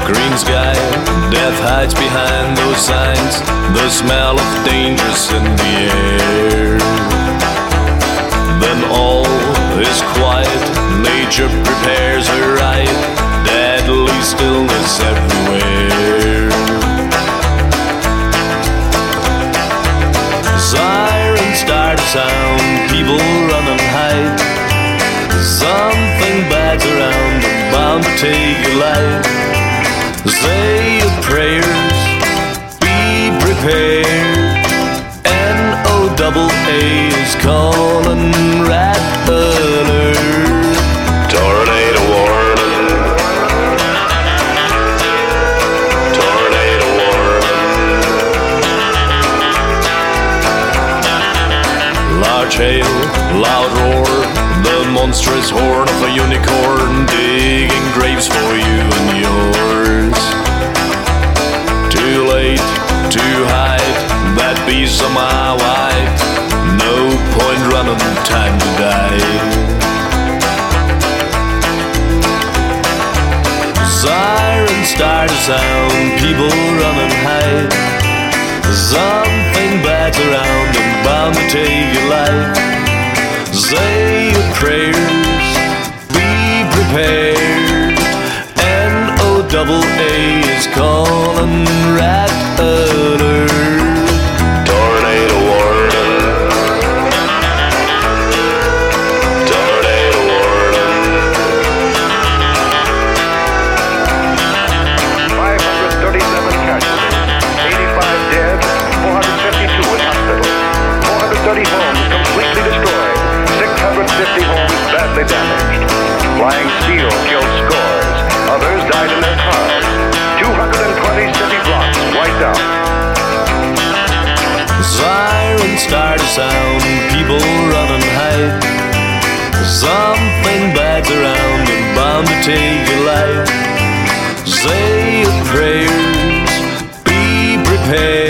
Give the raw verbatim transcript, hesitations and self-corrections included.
Green sky, death hides behind those signs. The smell of danger's in the air. Then all is quiet, nature prepares her ride. Deadly stillness everywhere. Sirens start to sound, people run and hide. Something bad's around and bound to take your life. Say your prayers, be prepared. N O double A is calling, rat alert. Tornado warning. Tornado warning. Large hail, loud roar, the monstrous horn of a unicorn digging graves for you and yours. Too late to hide, that beast a mile wide. No point running, time to die. Sirens start to sound, people run and hide. Something bad's around and bound to take your life. Say your prayers, be prepared. N O double A is calling, rat alert. Tornado warning. Tornado warning. five hundred thirty-seven casualties, eighty-five dead, four hundred fifty-two in hospital, four hundred thirty homes completely destroyed, six hundred fifty homes badly damaged. Flying steel killed scores, others died in their cars. two hundred twenty city blocks wiped out. Sirens start to sound, people run and hide. Something bad's around and bound to take your life. Say your prayers, be prepared.